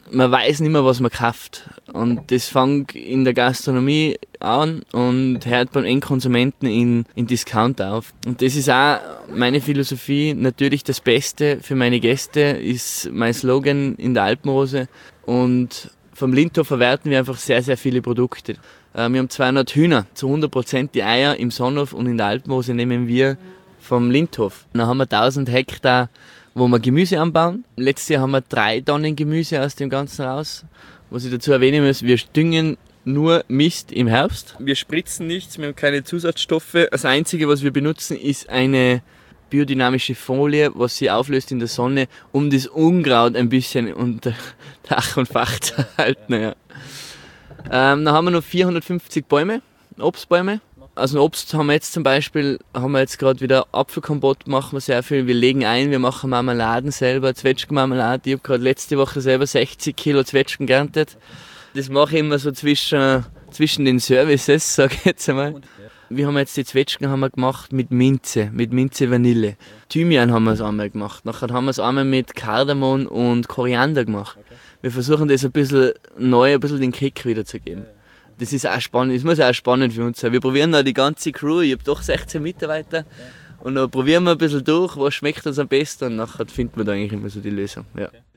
man weiß nicht mehr, was man kauft. Und das fängt in der Gastronomie an und hört beim Endkonsumenten in Discount auf. Und das ist auch meine Philosophie. Natürlich das Beste für meine Gäste ist mein Slogan in der Alpenrose. Und vom Lindhof verwerten wir einfach sehr, sehr viele Produkte. Wir haben 200 Hühner, zu 100% die Eier im Sonnhof und in der Alpenrose nehmen wir vom Lindhof. Dann haben wir 1000 Hektar, wo wir Gemüse anbauen. Letztes Jahr haben wir 3 Tonnen Gemüse aus dem Ganzen raus. Was ich dazu erwähnen muss, wir düngen nur Mist im Herbst. Wir spritzen nichts, wir haben keine Zusatzstoffe. Das Einzige, was wir benutzen, ist eine biodynamische Folie, was sie auflöst in der Sonne, um das Unkraut ein bisschen unter Dach und Fach zu halten. Ja. Dann haben wir noch 450 Bäume, Obstbäume. Also Obst haben wir jetzt zum Beispiel, gerade wieder Apfelkompott, machen wir sehr viel. Wir legen ein, wir machen Marmeladen selber, Zwetschgenmarmelade. Ich habe gerade letzte Woche selber 60 Kilo Zwetschgen geerntet. Das mache ich immer so zwischen den Services, sage ich jetzt einmal. Wir haben jetzt die Zwetschgen gemacht mit Minze Vanille. Thymian haben wir es einmal gemacht. Nachher haben wir es einmal mit Kardamom und Koriander gemacht. Wir versuchen das ein bisschen neu, ein bisschen den Kick wiederzugeben. Das ist auch spannend, das muss auch spannend für uns sein. Wir probieren auch die ganze Crew, ich habe doch 16 Mitarbeiter und dann probieren wir ein bisschen durch, was schmeckt uns am besten und nachher finden wir da eigentlich immer so die Lösung. Ja.